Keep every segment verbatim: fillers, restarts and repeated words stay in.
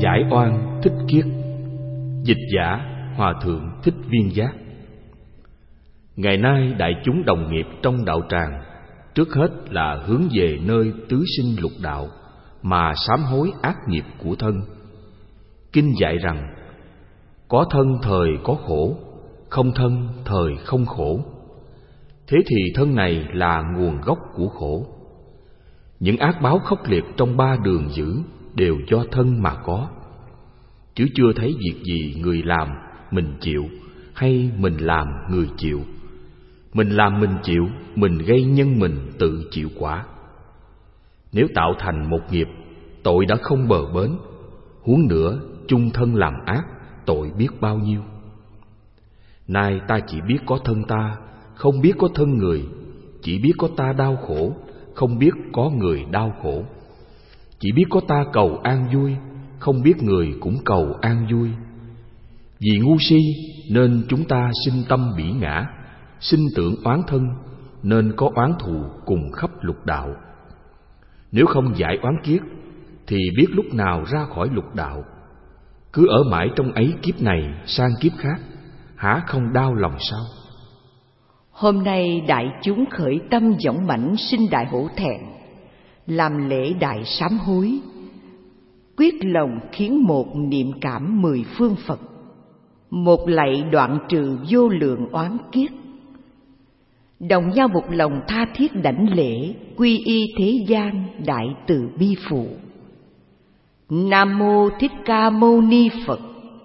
Giải oan Thích Kiết. Dịch giả Hòa thượng Thích Viên Giác. Ngày nay đại chúng đồng nghiệp trong đạo tràng, trước hết là hướng về nơi tứ sinh lục đạo mà sám hối ác nghiệp của thân. Kinh dạy rằng: có thân thời có khổ, không thân thời không khổ. Thế thì thân này là nguồn gốc của khổ. Những ác báo khốc liệt trong ba đường dữ đều do thân mà có, chứ chưa thấy việc gì người làm mình chịu, hay mình làm người chịu. Mình làm mình chịu, mình gây nhân mình tự chịu quả. Nếu tạo thành một nghiệp, tội đã không bờ bến, huống nữa chung thân làm ác, tội biết bao nhiêu. Nay ta chỉ biết có thân ta, không biết có thân người. Chỉ biết có ta đau khổ, không biết có người đau khổ. Chỉ biết có ta cầu an vui, không biết người cũng cầu an vui. Vì ngu si nên chúng ta sinh tâm bỉ ngã, sinh tưởng oán thân, nên có oán thù cùng khắp lục đạo. Nếu không giải oán kiết, thì biết lúc nào ra khỏi lục đạo. Cứ ở mãi trong ấy kiếp này sang kiếp khác, há không đau lòng sao? Hôm nay đại chúng khởi tâm dõng mãnh sinh đại hổ thẹn, làm lễ đại sám hối, quyết lòng khiến một niệm cảm mười phương Phật, một lạy đoạn trừ vô lượng oán kiết. Đồng nhau một lòng tha thiết đảnh lễ, quy y thế gian đại từ bi phụ. Nam mô Thích Ca Mâu Ni Phật.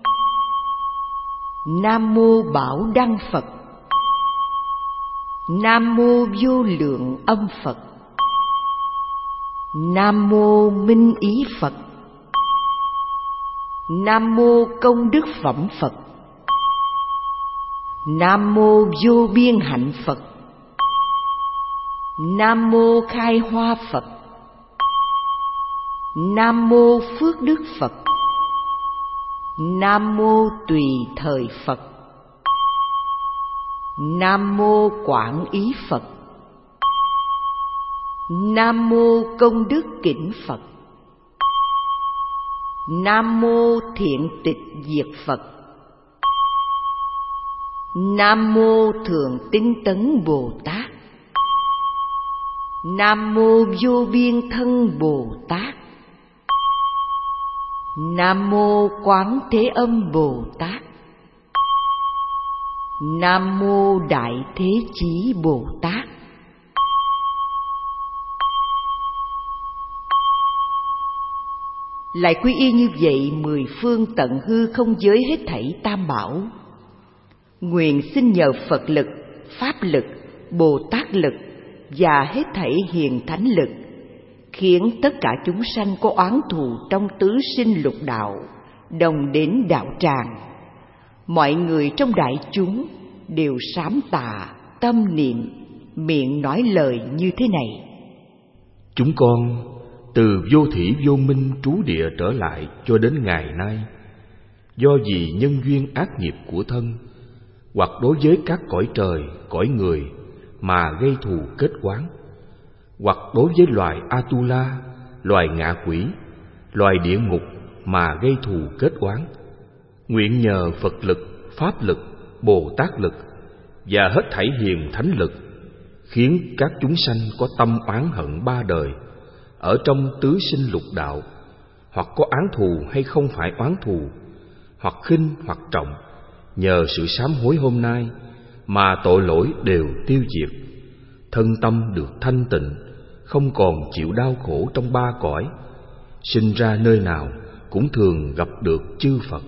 Nam mô Bảo Đăng Phật. Nam mô Vô Lượng Âm Phật. Nam mô Minh Ý Phật. Nam mô Công Đức Phẩm Phật. Nam mô Vô Biên Hạnh Phật. Nam mô Khai Hoa Phật. Nam mô Phước Đức Phật. Nam mô Tùy Thời Phật. Nam mô Quảng Ý Phật. Nam mô Công Đức Kỉnh Phật. Nam mô Thiện Tịch Diệt Phật. Nam mô Thượng Tinh Tấn Bồ Tát. Nam mô Vô Biên Thân Bồ Tát. Nam mô Quán Thế Âm Bồ Tát. Nam mô Đại Thế Chí Bồ Tát. Lại quy y như vậy mười phương tận hư không giới hết thảy tam bảo. Nguyện xin nhờ Phật lực, Pháp lực, Bồ Tát lực và hết thảy hiền thánh lực, khiến tất cả chúng sanh có oán thù trong tứ sinh lục đạo đồng đến đạo tràng. Mọi người trong đại chúng đều sám tạ, tâm niệm, miệng nói lời như thế này: chúng con từ vô thỉ vô minh trú địa trở lại cho đến ngày nay, do vì nhân duyên ác nghiệp của thân, hoặc đối với các cõi trời, cõi người mà gây thù kết oán, hoặc đối với loài Atula, loài ngạ quỷ, loài địa ngục mà gây thù kết oán, nguyện nhờ Phật lực, Pháp lực, Bồ Tát lực và hết thảy hiền thánh lực, khiến các chúng sanh có tâm oán hận ba đời ở trong tứ sinh lục đạo, hoặc có oán thù hay không phải oán thù, hoặc khinh hoặc trọng, nhờ sự sám hối hôm nay mà tội lỗi đều tiêu diệt, thân tâm được thanh tịnh, không còn chịu đau khổ trong ba cõi, sinh ra nơi nào cũng thường gặp được chư Phật.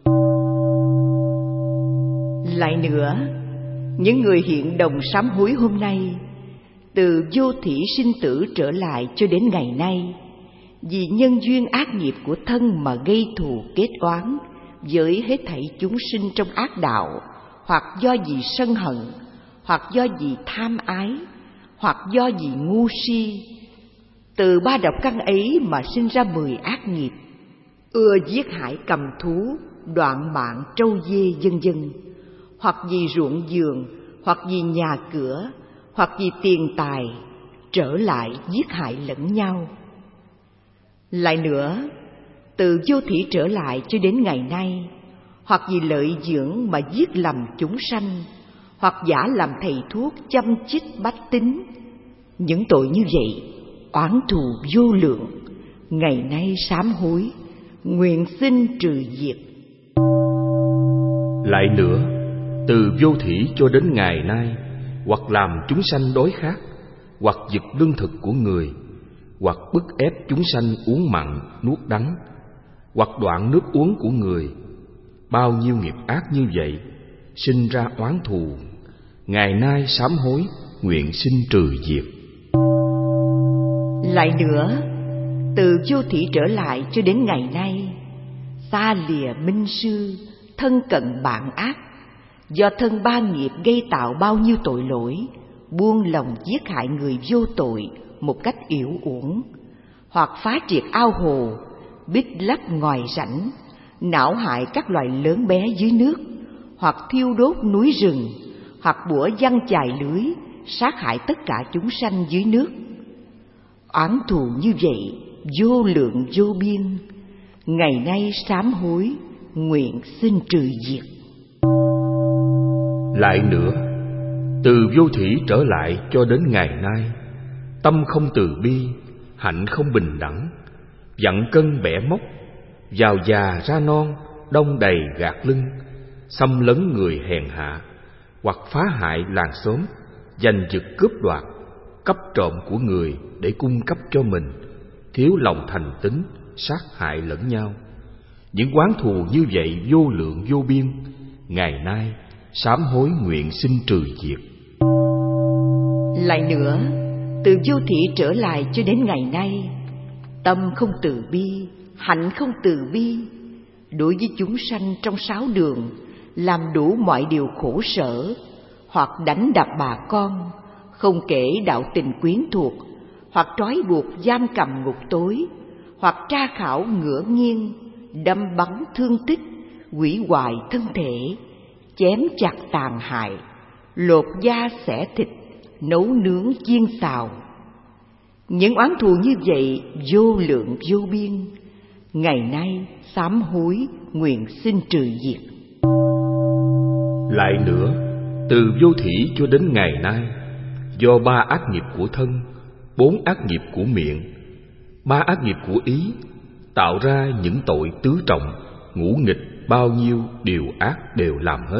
Lại nữa, những người hiện đồng sám hối hôm nay, từ vô thỉ sinh tử trở lại cho đến ngày nay, vì nhân duyên ác nghiệp của thân mà gây thù kết oán với hết thảy chúng sinh trong ác đạo, hoặc do vì sân hận, hoặc do vì tham ái, hoặc do vì ngu si. Từ ba độc căn ấy mà sinh ra mười ác nghiệp: ưa giết hại cầm thú, đoạn mạng trâu dê, vân vân. Hoặc vì ruộng vườn, hoặc vì nhà cửa, hoặc vì tiền tài, trở lại giết hại lẫn nhau. Lại nữa, từ vô thủy trở lại cho đến ngày nay, hoặc vì lợi dưỡng mà giết lầm chúng sanh, hoặc giả làm thầy thuốc chăm chích bách tính. Những tội như vậy, oán thù vô lượng, ngày nay sám hối, nguyện xin trừ diệt. Lại nữa, từ vô thủy cho đến ngày nay, hoặc làm chúng sanh đói khát, hoặc giật lương thực của người, hoặc bức ép chúng sanh uống mặn nuốt đắng, hoặc đoạn nước uống của người, bao nhiêu nghiệp ác như vậy, sinh ra oán thù, ngày nay sám hối, nguyện xin trừ diệt. Lại nữa, từ vô thủy trở lại cho đến ngày nay, xa lìa minh sư, thân cận bạn ác, do thân ba nghiệp gây tạo bao nhiêu tội lỗi, buông lòng giết hại người vô tội một cách yểu uổng, hoặc phá triệt ao hồ, bít lấp ngoài rãnh, não hại các loài lớn bé dưới nước, hoặc thiêu đốt núi rừng, hoặc bủa giăng chài lưới, sát hại tất cả chúng sanh dưới nước. Oán thù như vậy vô lượng vô biên, ngày nay sám hối, nguyện xin trừ diệt. Lại nữa, từ vô thủy trở lại cho đến ngày nay, tâm không từ bi, hạnh không bình đẳng, vặn cân bẻ móc, vào già ra non, đông đầy gạt lưng, xâm lấn người hèn hạ, hoặc phá hại làng xóm, giành giật cướp đoạt, cấp trộm của người để cung cấp cho mình, thiếu lòng thành tín, sát hại lẫn nhau. Những oán thù như vậy vô lượng vô biên, ngày nay sám hối nguyện xin trừ diệt. Lại nữa, từ vô thủy trở lại cho đến ngày nay, tâm không từ bi, hạnh không từ bi, đối với chúng sanh trong sáu đường, làm đủ mọi điều khổ sở, hoặc đánh đập bà con, không kể đạo tình quyến thuộc, hoặc trói buộc giam cầm ngục tối, hoặc tra khảo ngửa nghiêng, đâm bắn thương tích, hủy hoại thân thể, chém chặt tàn hại, lột da xẻ thịt, nấu nướng chiên xào. Những oán thù như vậy vô lượng vô biên, ngày nay sám hối, nguyện xin trừ diệt. Lại nữa, từ vô thủy cho đến ngày nay, do ba ác nghiệp của thân, bốn ác nghiệp của miệng, ba ác nghiệp của ý, tạo ra những tội tứ trọng, ngũ nghịch, bao nhiêu điều ác đều làm hết.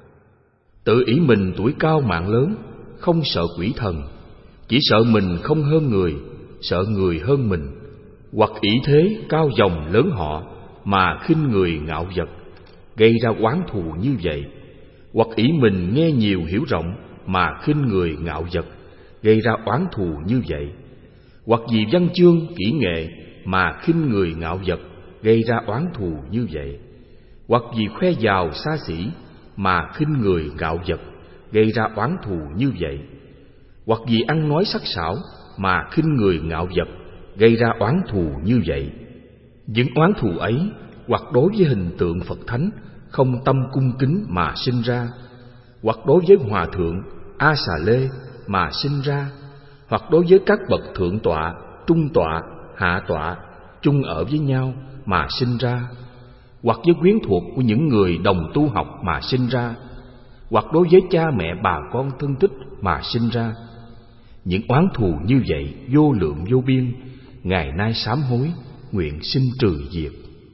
Tự ý mình tuổi cao mạng lớn, không sợ quỷ thần, chỉ sợ mình không hơn người, sợ người hơn mình, hoặc ý thế cao dòng lớn họ mà khinh người ngạo vật, gây ra oán thù như vậy, hoặc ý mình nghe nhiều hiểu rộng mà khinh người ngạo vật, gây ra oán thù như vậy, hoặc vì văn chương kỹ nghệ mà khinh người ngạo vật, gây ra oán thù như vậy, hoặc vì khoe giàu xa xỉ mà khinh người ngạo vật, gây ra oán thù như vậy, hoặc vì ăn nói sắc sảo mà khinh người ngạo vật, gây ra oán thù như vậy. Những oán thù ấy, hoặc đối với hình tượng Phật Thánh không tâm cung kính mà sinh ra, hoặc đối với Hòa Thượng A Xà Lê mà sinh ra, hoặc đối với các bậc thượng tọa, trung tọa, hạ tọa chung ở với nhau mà sinh ra, hoặc với quyến thuộc của những người đồng tu học mà sinh ra, hoặc đối với cha mẹ bà con thân thích mà sinh ra. Những oán thù như vậy vô lượng vô biên, ngày nay sám hối, nguyện xin trừ diệt.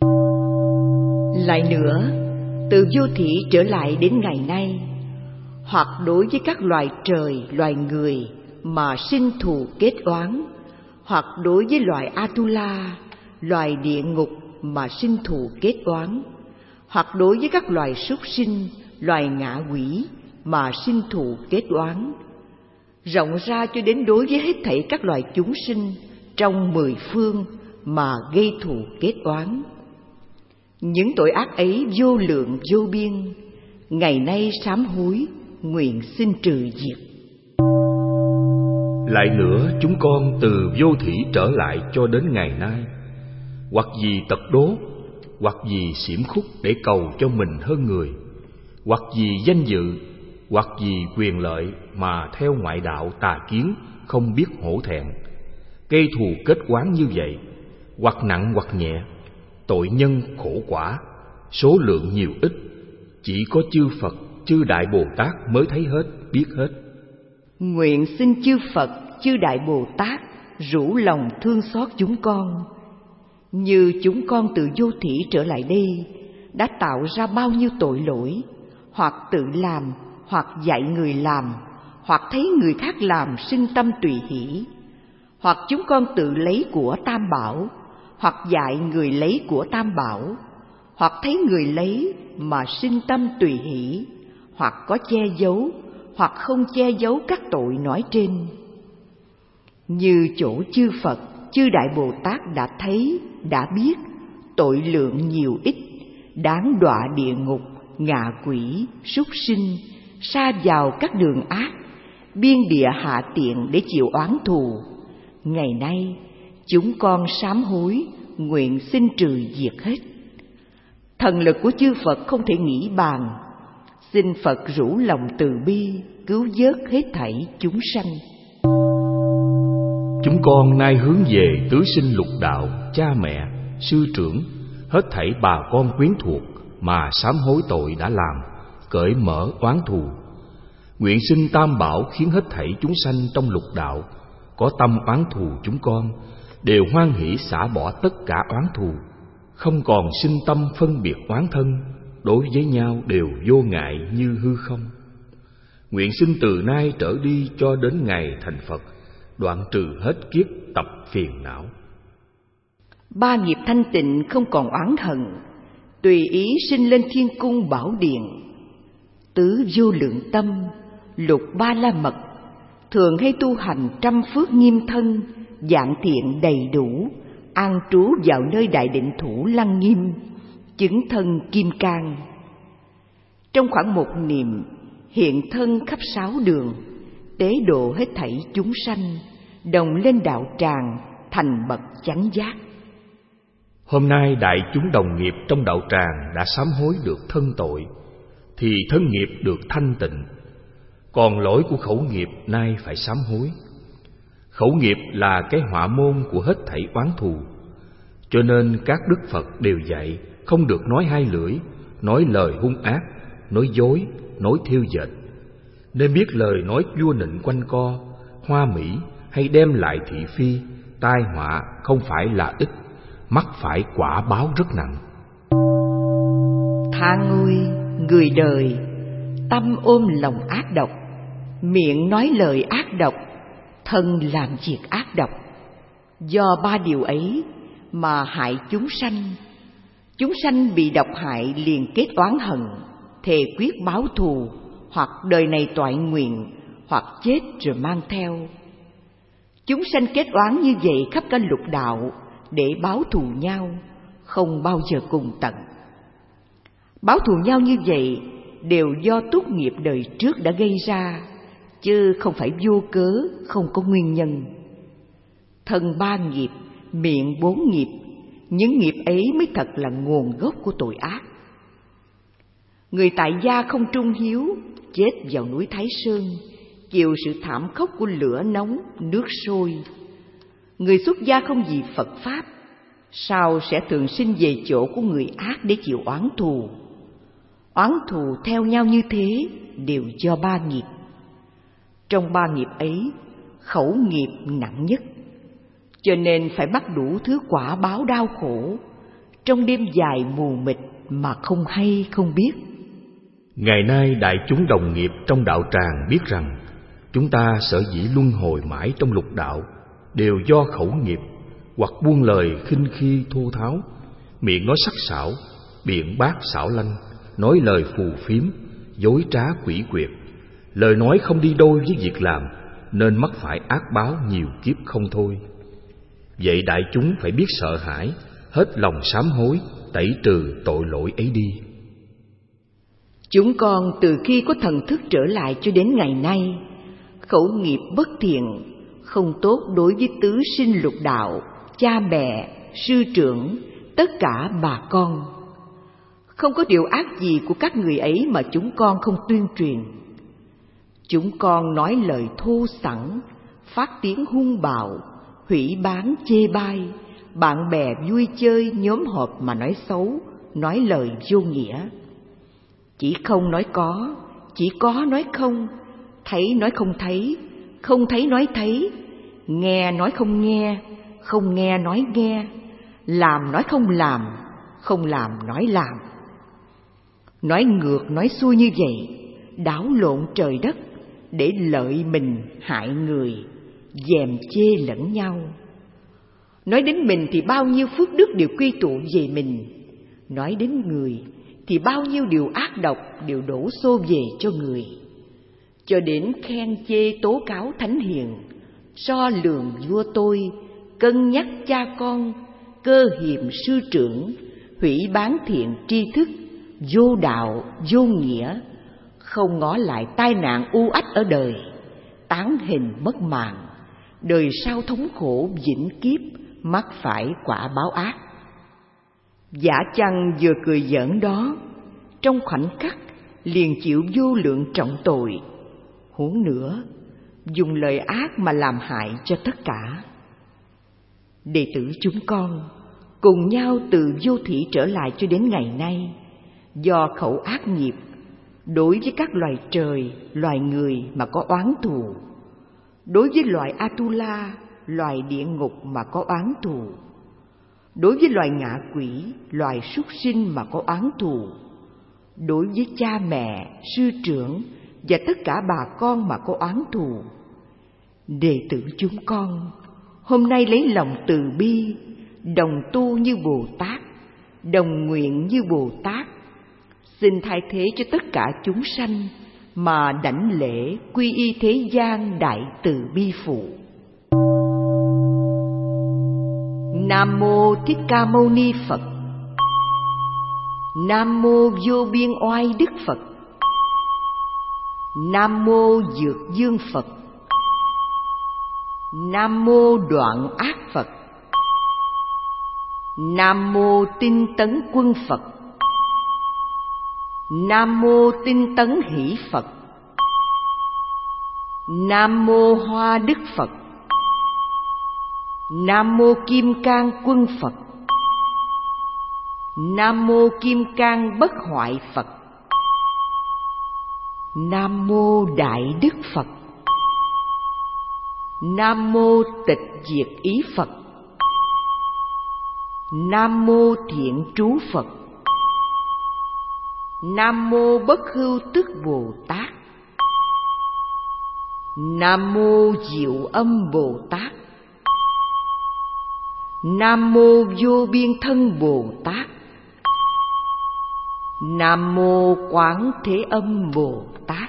Lại nữa, từ vô thủy trở lại đến ngày nay, hoặc đối với các loài trời, loài người mà sinh thù kết oán, hoặc đối với loài Atula, loài địa ngục mà sinh thù kết oán, hoặc đối với các loài súc sinh, loài ngạ quỷ mà sinh thù kết oán, rộng ra cho đến đối với hết thảy các loài chúng sinh trong mười phương mà gây thù kết oán. Những tội ác ấy vô lượng vô biên, ngày nay sám hối, nguyện xin trừ diệt. Lại nữa, chúng con từ vô thủy trở lại cho đến ngày nay, hoặc vì tật đố, hoặc vì xiểm khúc để cầu cho mình hơn người, hoặc vì danh dự, hoặc vì quyền lợi mà theo ngoại đạo tà kiến không biết hổ thẹn, gây thù kết oán như vậy, hoặc nặng hoặc nhẹ, tội nhân khổ quả, số lượng nhiều ít, chỉ có chư Phật, chư Đại Bồ Tát mới thấy hết, biết hết. Nguyện xin chư Phật, chư Đại Bồ Tát rủ lòng thương xót chúng con. Như chúng con từ vô thủy trở lại đây đã tạo ra bao nhiêu tội lỗi, hoặc tự làm, hoặc dạy người làm, hoặc thấy người khác làm sinh tâm tùy hỷ, hoặc chúng con tự lấy của Tam Bảo, hoặc dạy người lấy của Tam Bảo, hoặc thấy người lấy mà sinh tâm tùy hỷ, hoặc có che giấu, hoặc không che giấu các tội nói trên. Như chỗ chư Phật, chư Đại Bồ Tát đã thấy, đã biết, tội lượng nhiều ít, đáng đọa địa ngục, ngạ quỷ, súc sinh, sa vào các đường ác, biên địa hạ tiện để chịu oán thù. Ngày nay, chúng con sám hối, nguyện xin trừ diệt hết. Thần lực của chư Phật không thể nghĩ bàn, xin Phật rủ lòng từ bi, cứu vớt hết thảy chúng sanh. Chúng con nay hướng về tứ sinh lục đạo, cha mẹ, sư trưởng, hết thảy bà con quyến thuộc mà sám hối tội đã làm, cởi mở oán thù. Nguyện xin Tam Bảo khiến hết thảy chúng sanh trong lục đạo có tâm oán thù chúng con đều hoan hỷ xả bỏ tất cả oán thù, không còn sinh tâm phân biệt oán thân, đối với nhau đều vô ngại như hư không. Nguyện xin từ nay trở đi cho đến ngày thành Phật, đoạn trừ hết kiếp tập phiền não. Ba nghiệp thanh tịnh không còn oán hận, tùy ý sinh lên thiên cung bảo điện. Tứ vô lượng tâm, lục ba la mật, thường hay tu hành trăm phước nghiêm thân, dạng thiện đầy đủ, an trú vào nơi đại định thủ lăng nghiêm, chứng thân kim cang. Trong khoảng một niệm, hiện thân khắp sáu đường, tế độ hết thảy chúng sanh, đồng lên đạo tràng, thành bậc chánh giác. Hôm nay đại chúng đồng nghiệp trong đạo tràng đã sám hối được thân tội, thì thân nghiệp được thanh tịnh. Còn lỗi của khẩu nghiệp nay phải sám hối. Khẩu nghiệp là cái họa môn của hết thảy oán thù, cho nên các đức Phật đều dạy không được nói hai lưỡi, nói lời hung ác, nói dối, nói thiêu dệt. Nên biết lời nói vua nịnh quanh co, hoa mỹ hay đem lại thị phi, tai họa không phải là ít, mắc phải quả báo rất nặng. Than ôi, người đời, tâm ôm lòng ác độc, miệng nói lời ác độc, thân làm việc ác độc. Do ba điều ấy mà hại chúng sanh. Chúng sanh bị độc hại liền kết oán hận, thề quyết báo thù, hoặc đời này toại nguyện, hoặc chết rồi mang theo. Chúng sanh kết oán như vậy khắp cả lục đạo để báo thù nhau, không bao giờ cùng tận. Báo thù nhau như vậy đều do túc nghiệp đời trước đã gây ra, chứ không phải vô cớ, không có nguyên nhân. Thân ba nghiệp, miệng bốn nghiệp, những nghiệp ấy mới thật là nguồn gốc của tội ác. Người tại gia không trung hiếu, chết vào núi Thái Sơn, chịu sự thảm khốc của lửa nóng, nước sôi. Người xuất gia không vì Phật Pháp, sao sẽ thường sinh về chỗ của người ác để chịu oán thù. Oán thù theo nhau như thế đều do ba nghiệp. Trong ba nghiệp ấy, khẩu nghiệp nặng nhất, cho nên phải bắt đủ thứ quả báo đau khổ, trong đêm dài mù mịt mà không hay không biết. Ngày nay đại chúng đồng nghiệp trong đạo tràng biết rằng chúng ta sở dĩ luân hồi mãi trong lục đạo đều do khẩu nghiệp, hoặc buông lời khinh khi thô tháo, miệng nói sắc sảo, biện bác xảo lanh, nói lời phù phiếm, dối trá quỷ quyệt, lời nói không đi đôi với việc làm, nên mắc phải ác báo nhiều kiếp không thôi. Vậy đại chúng phải biết sợ hãi, hết lòng sám hối, tẩy trừ tội lỗi ấy đi. Chúng con từ khi có thần thức trở lại cho đến ngày nay, khẩu nghiệp bất thiện, không tốt đối với tứ sinh lục đạo, cha mẹ, sư trưởng, tất cả bà con. Không có điều ác gì của các người ấy mà chúng con không tuyên truyền. Chúng con nói lời thô sẵn, phát tiếng hung bạo, hủy báng chê bai, bạn bè vui chơi nhóm họp mà nói xấu, nói lời vô nghĩa. Chỉ không nói có, chỉ có nói không, thấy nói không thấy, không thấy nói thấy, nghe nói không nghe, không nghe nói nghe, làm nói không làm, không làm nói làm. Nói ngược nói xuôi như vậy, đảo lộn trời đất, để lợi mình hại người, dèm chê lẫn nhau. Nói đến mình thì bao nhiêu phước đức đều quy tụ về mình, nói đến người thì bao nhiêu điều ác độc đều đổ xô về cho người. Cho đến khen chê tố cáo thánh hiền, so lường vua tôi, cân nhắc cha con, cơ hiềm sư trưởng, hủy bán thiện tri thức, vô đạo vô nghĩa, không ngó lại tai nạn u ách ở đời, tán hình mất mạng, đời sau thống khổ vĩnh kiếp, mắc phải quả báo ác. Giả chăng vừa cười giỡn đó, trong khoảnh khắc liền chịu vô lượng trọng tội. Huống nữa, dùng lời ác mà làm hại cho tất cả. Đệ tử chúng con cùng nhau từ vô thủy trở lại cho đến ngày nay, do khẩu ác nghiệp đối với các loài trời, loài người mà có oán thù, đối với loài Atula, loài địa ngục mà có oán thù, đối với loài ngạ quỷ, loài súc sinh mà có oán thù, đối với cha mẹ, sư trưởng và tất cả bà con mà có oán thù. Đệ tử chúng con hôm nay lấy lòng từ bi, đồng tu như Bồ Tát, đồng nguyện như Bồ Tát, xin thay thế cho tất cả chúng sanh mà đảnh lễ quy y thế gian đại từ bi phụ. Nam mô Thích Ca Mâu Ni Phật. Nam mô Vô Biên Oai Đức Phật. Nam mô Dược Dương Phật. Nam mô Đoạn Ác Phật. Nam mô Tinh Tấn Quân Phật. Nam mô Tinh Tấn Hỷ Phật. Nam mô Hoa Đức Phật. Nam mô Kim Cang Quân Phật. Nam mô Kim Cang Bất Hoại Phật. Nam mô Đại Đức Phật. Nam mô Tịch Diệt Ý Phật. Nam mô Thiện Trú Phật. Nam mô Bất Hưu Tức Bồ Tát. Nam mô Diệu Âm Bồ Tát. Nam mô Vô Biên Thân Bồ Tát. Nam mô Quán Thế Âm Bồ Tát.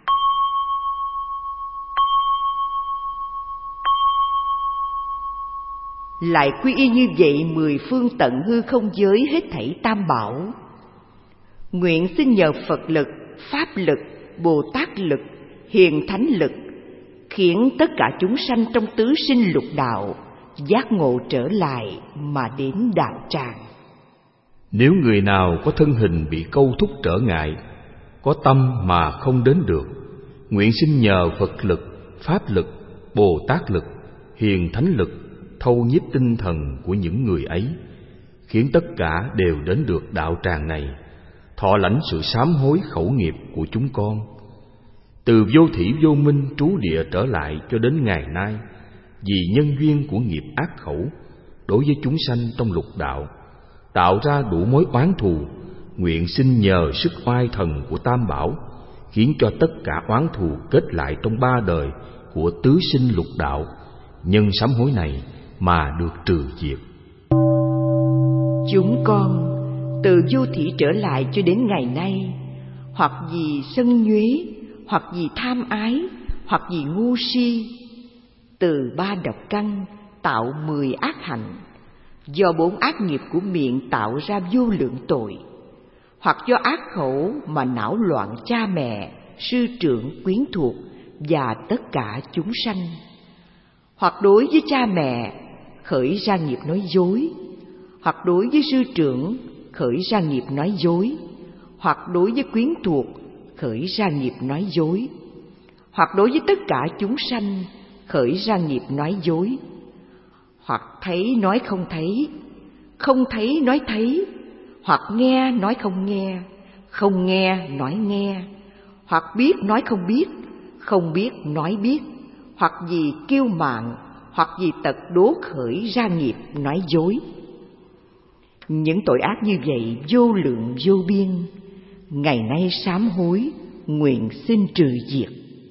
Lại quy y như vậy mười phương tận hư không giới hết thảy tam bảo. Nguyện xin nhờ Phật lực, Pháp lực, Bồ Tát lực, Hiền Thánh lực, khiến tất cả chúng sanh trong tứ sinh lục đạo giác ngộ trở lại mà đến đạo tràng. Nếu người nào có thân hình bị câu thúc trở ngại, có tâm mà không đến được, nguyện xin nhờ Phật lực, Pháp lực, Bồ Tát lực, Hiền Thánh lực thâu nhiếp tinh thần của những người ấy, khiến tất cả đều đến được đạo tràng này, thọ lãnh sự sám hối khẩu nghiệp của chúng con. Từ vô thủy vô minh trú địa trở lại cho đến ngày nay, vì nhân duyên của nghiệp ác khẩu đối với chúng sanh trong lục đạo, tạo ra đủ mối oán thù, nguyện xin nhờ sức oai thần của Tam Bảo, khiến cho tất cả oán thù kết lại trong ba đời của tứ sinh lục đạo, nhân sám hối này mà được trừ diệt. Chúng con từ vô thủy trở lại cho đến ngày nay, hoặc vì sân nhuế, hoặc vì tham ái, hoặc vì ngu si, từ ba độc căn tạo mười ác hạnh, do bốn ác nghiệp của miệng tạo ra vô lượng tội, hoặc do ác khẩu mà não loạn cha mẹ, sư trưởng, quyến thuộc và tất cả chúng sanh, hoặc đối với cha mẹ khởi ra nghiệp nói dối, hoặc đối với sư trưởng khởi ra nghiệp nói dối, hoặc đối với quyến thuộc khởi ra nghiệp nói dối, hoặc đối với tất cả chúng sanh khởi ra nghiệp nói dối, hoặc thấy nói không thấy, không thấy nói thấy, hoặc nghe nói không nghe, không nghe nói nghe, hoặc biết nói không biết, không biết nói biết, hoặc vì kiêu mạn, hoặc vì tật đố khởi ra nghiệp nói dối. Những tội ác như vậy vô lượng vô biên, ngày nay sám hối, nguyện xin trừ diệt.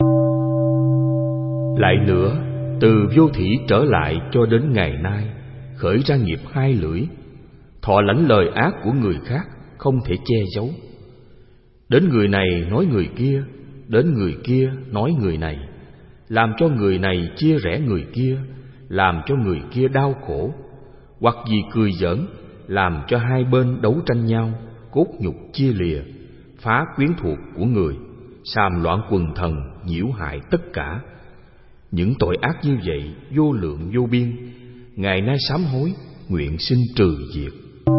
Lại nữa, từ vô thỉ trở lại cho đến ngày nay, khởi ra nghiệp hai lưỡi, thọ lãnh lời ác của người khác, không thể che giấu. Đến người này nói người kia, đến người kia nói người này, làm cho người này chia rẽ người kia, làm cho người kia đau khổ, hoặc vì cười giỡn, làm cho hai bên đấu tranh nhau, cốt nhục chia lìa, phá quyến thuộc của người, xàm loạn quần thần, nhiễu hại tất cả. Những tội ác như vậy vô lượng vô biên, ngày nay sám hối, nguyện xin trừ diệt.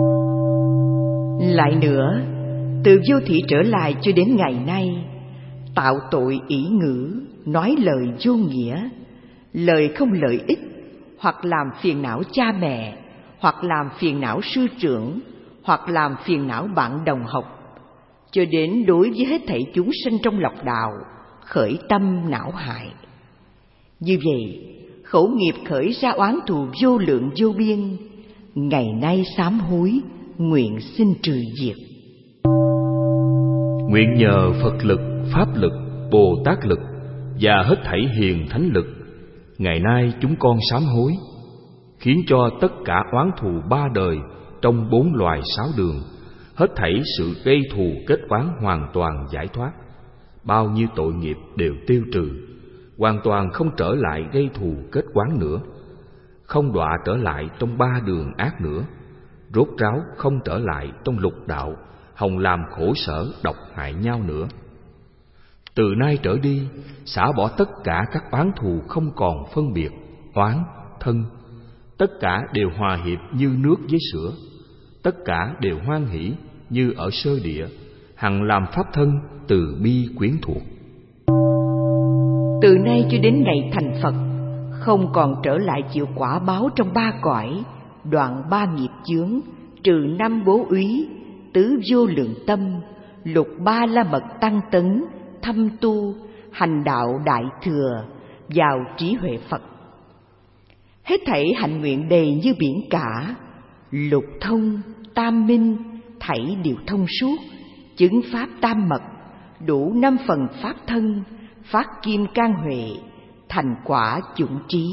Lại nữa, từ vô thỉ trở lại cho đến ngày nay, tạo tội ỷ ngữ, nói lời vô nghĩa, lời không lợi ích, hoặc làm phiền não cha mẹ, hoặc làm phiền não sư trưởng, hoặc làm phiền não bạn đồng học, cho đến đối với hết thảy chúng sinh trong lộc đạo, khởi tâm não hại. Như vậy, khẩu nghiệp khởi ra oán thù vô lượng vô biên, ngày nay sám hối, nguyện xin trừ diệt. Nguyện nhờ Phật lực, Pháp lực, Bồ Tát lực và hết thảy hiền thánh lực, ngày nay chúng con sám hối, khiến cho tất cả oán thù ba đời trong bốn loài sáu đường, hết thảy sự gây thù kết oán hoàn toàn giải thoát, bao nhiêu tội nghiệp đều tiêu trừ, hoàn toàn không trở lại gây thù kết oán nữa, không đọa trở lại trong ba đường ác nữa, rốt ráo không trở lại trong lục đạo hòng làm khổ sở độc hại nhau nữa. Từ nay trở đi, xả bỏ tất cả các oán thù không còn phân biệt, oán, thân, tất cả đều hòa hiệp như nước với sữa, tất cả đều hoan hỷ như ở sơ địa, hằng làm pháp thân từ bi quyến thuộc. Từ nay cho đến ngày thành Phật, không còn trở lại chịu quả báo trong ba cõi, đoạn ba nghiệp chướng, trừ năm bố úy, tứ vô lượng tâm, lục ba la mật tăng tấn, thâm tu, hành đạo đại thừa, vào trí huệ Phật. Hết thảy hạnh nguyện đầy như biển cả, lục thông, tam minh, thảy đều thông suốt, chứng pháp tam mật, đủ năm phần pháp thân, phát kim can huệ, thành quả chủng trí.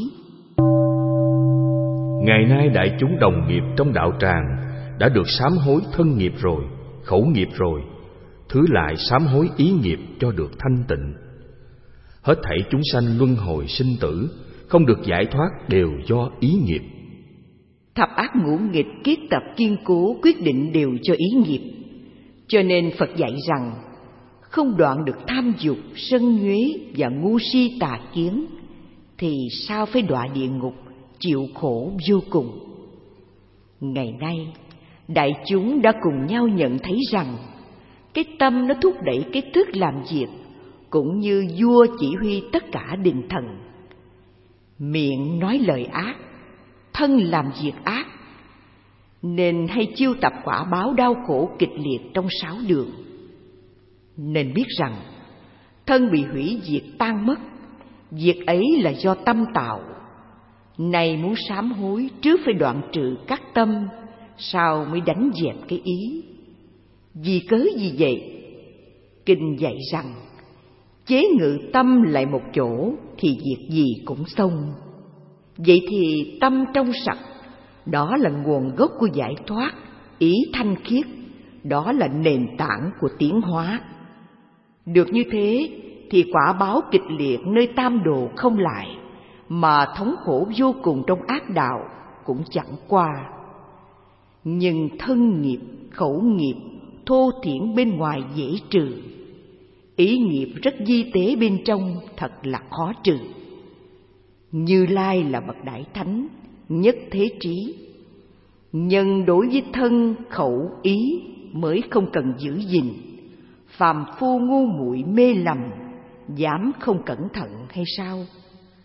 Ngày nay đại chúng đồng nghiệp trong đạo tràng đã được sám hối thân nghiệp rồi, khẩu nghiệp rồi, thứ lại sám hối ý nghiệp cho được thanh tịnh. Hết thảy chúng sanh luân hồi sinh tử, không được giải thoát đều do ý nghiệp. Thập ác ngũ nghịch kiết tập kiên cố quyết định đều cho ý nghiệp. Cho nên Phật dạy rằng, không đoạn được tham dục, sân nhuế và ngu si tà kiến, thì sao phải đọa địa ngục, chịu khổ vô cùng. Ngày nay, đại chúng đã cùng nhau nhận thấy rằng, cái tâm nó thúc đẩy cái thức làm việc, cũng như vua chỉ huy tất cả đình thần. Miệng nói lời ác, thân làm việc ác, nên hay chiêu tập quả báo đau khổ kịch liệt trong sáu đường. Nên biết rằng, thân bị hủy diệt tan mất, việc ấy là do tâm tạo. Này muốn sám hối, trước phải đoạn trừ các tâm, sau mới đánh dẹp cái ý. Vì cớ gì vậy? Kinh dạy rằng, chế ngự tâm lại một chỗ thì việc gì cũng xong. Vậy thì tâm trong sạch, đó là nguồn gốc của giải thoát, ý thanh khiết, đó là nền tảng của tiến hóa. Được như thế thì quả báo kịch liệt nơi tam đồ không lại, mà thống khổ vô cùng trong ác đạo cũng chẳng qua. Nhưng thân nghiệp, khẩu nghiệp, thô thiển bên ngoài dễ trừ, ý nghiệp rất di tế bên trong thật là khó trừ. Như Lai là bậc đại thánh, nhất thế trí. Nhân đối với thân, khẩu, ý mới không cần giữ gìn. Phàm phu ngu muội mê lầm, dám không cẩn thận hay sao?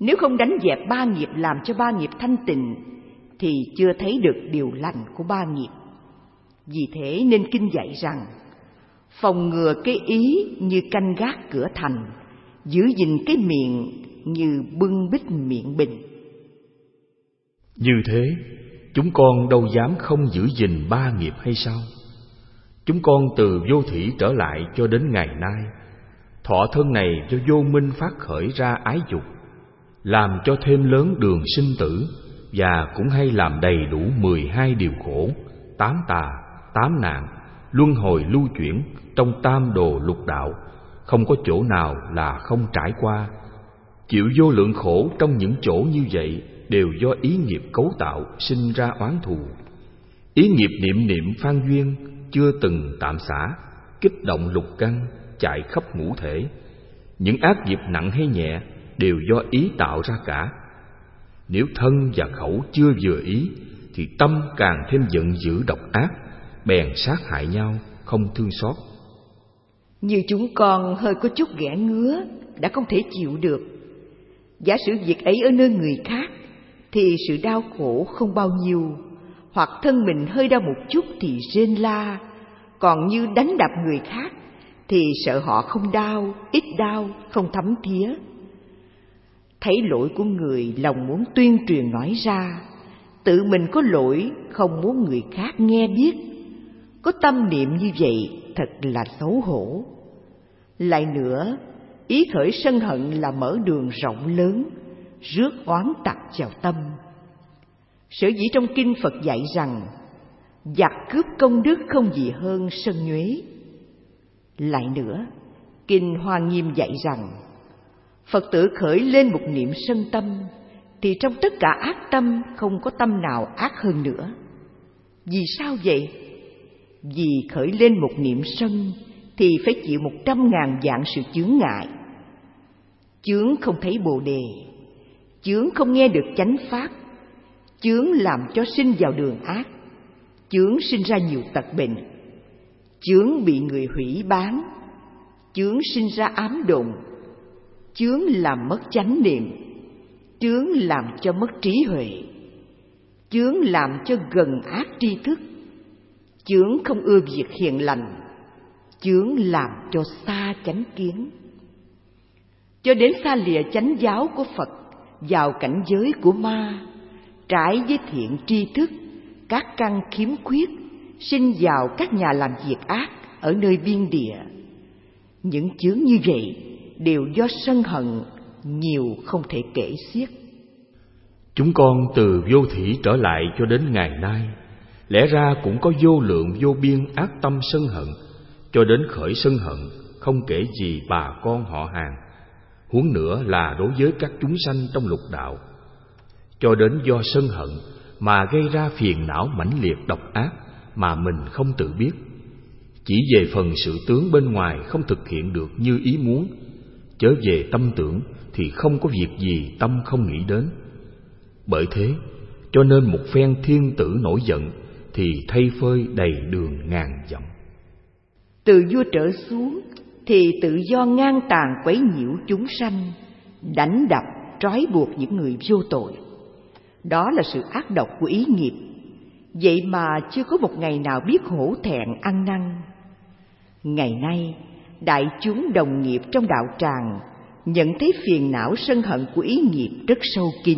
Nếu không đánh dẹp ba nghiệp làm cho ba nghiệp thanh tịnh thì chưa thấy được điều lành của ba nghiệp. Vì thế nên kinh dạy rằng phòng ngừa cái ý như canh gác cửa thành, giữ gìn cái miệng như bưng bít miệng bình. Như thế, chúng con đâu dám không giữ gìn ba nghiệp hay sao? Chúng con từ vô thủy trở lại cho đến ngày nay, thọ thân này do vô minh phát khởi ra ái dục, làm cho thêm lớn đường sinh tử, và cũng hay làm đầy đủ mười hai điều khổ, tám tà, tám nạn, luân hồi lưu chuyển trong tam đồ lục đạo, không có chỗ nào là không trải qua. Chịu vô lượng khổ trong những chỗ như vậy đều do ý nghiệp cấu tạo sinh ra oán thù. Ý nghiệp niệm niệm phan duyên chưa từng tạm xả, kích động lục căn, chạy khắp ngũ thể. Những ác nghiệp nặng hay nhẹ đều do ý tạo ra cả. Nếu thân và khẩu chưa vừa ý thì tâm càng thêm giận dữ độc ác, bèn sát hại nhau không thương xót. Như chúng con hơi có chút ghẻ ngứa đã không thể chịu được. Giả sử việc ấy ở nơi người khác thì sự đau khổ không bao nhiêu, hoặc thân mình hơi đau một chút thì rên la. Còn như đánh đập người khác thì sợ họ không đau, ít đau, không thấm thía. Thấy lỗi của người, lòng muốn tuyên truyền nói ra. Tự mình có lỗi, không muốn người khác nghe biết. Có tâm niệm như vậy thật là xấu hổ. Lại nữa, ý khởi sân hận là mở đường rộng lớn, rước oán tặc vào tâm. Sở dĩ trong kinh Phật dạy rằng giặc cướp công đức không gì hơn sân nhuế. Lại nữa, kinh Hoa Nghiêm dạy rằng Phật tử khởi lên một niệm sân tâm thì trong tất cả ác tâm không có tâm nào ác hơn nữa. Vì sao vậy? Vì khởi lên một niệm sân thì phải chịu một trăm ngàn vạn sự chướng ngại. Chướng không thấy Bồ Đề, chướng không nghe được chánh pháp, chướng làm cho sinh vào đường ác, chướng sinh ra nhiều tật bệnh, chướng bị người hủy bán, chướng sinh ra ám độn, chướng làm mất chánh niệm, chướng làm cho mất trí huệ, chướng làm cho gần ác tri thức, chướng không ưa việc hiền lành, chướng làm cho xa chánh kiến. Cho đến xa lìa chánh giáo của Phật, vào cảnh giới của ma, trái với thiện tri thức, các căn khiếm khuyết, sinh vào các nhà làm việc ác ở nơi biên địa. Những chướng như vậy đều do sân hận, nhiều không thể kể xiết. Chúng con từ vô thủy trở lại cho đến ngày nay, lẽ ra cũng có vô lượng vô biên ác tâm sân hận, cho đến khởi sân hận không kể gì bà con họ hàng, huống nữa là đối với các chúng sanh trong lục đạo. Cho đến do sân hận mà gây ra phiền não mãnh liệt độc ác mà mình không tự biết. Chỉ về phần sự tướng bên ngoài không thực hiện được như ý muốn, chớ về tâm tưởng thì không có việc gì tâm không nghĩ đến. Bởi thế, cho nên một phen thiên tử nổi giận thì thay phơi đầy đường ngàn dặm. Từ vua trở xuống thì tự do ngang tàn quấy nhiễu chúng sanh, đánh đập trói buộc những người vô tội. Đó là sự ác độc của ý nghiệp. Vậy mà chưa có một ngày nào biết hổ thẹn ăn năn. Ngày nay, đại chúng đồng nghiệp trong đạo tràng nhận thấy phiền não sân hận của ý nghiệp rất sâu kín.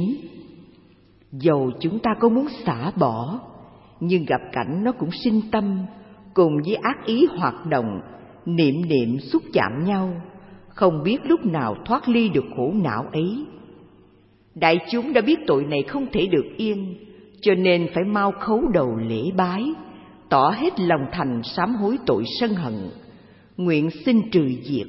Dầu chúng ta có muốn xả bỏ, nhưng gặp cảnh nó cũng sinh tâm, cùng với ác ý hoạt động, niệm niệm xúc chạm nhau, không biết lúc nào thoát ly được khổ não ấy. Đại chúng đã biết tội này không thể được yên, cho nên phải mau khấu đầu lễ bái, tỏ hết lòng thành sám hối tội sân hận, nguyện xin trừ diệt.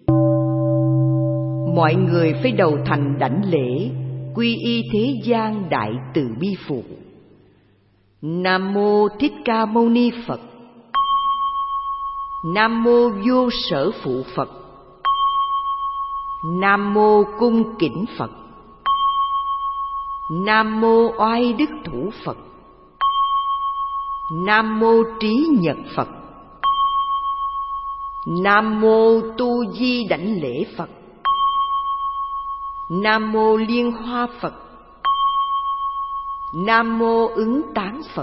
Mọi người phải đầu thành đảnh lễ, quy y thế gian đại từ bi phụ. Nam mô Thích Ca Mâu Ni Phật. Nam mô Vô Sở Phụ Phật. Nam mô Cung Kính Phật. Nam mô Oai Đức Thủ Phật. Nam mô Trí Nhật Phật. Nam mô Tu Di Đảnh Lễ Phật. Nam mô Liên Hoa Phật. Nam mô Ứng Tán Phật.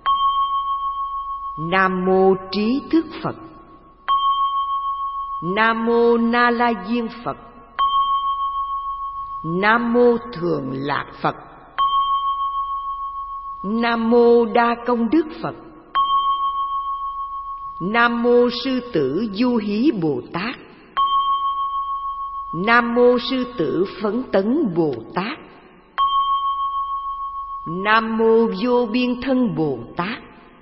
Nam mô Trí Thức Phật. Nam mô Na La Diên Phật. Nam mô Thường Lạc Phật. Nam mô Đa Công Đức Phật. Nam mô Sư Tử Du Hí Bồ Tát. Nam mô Sư Tử Phấn Tấn Bồ Tát. Nam mô Vô Biên Thân Bồ Tát.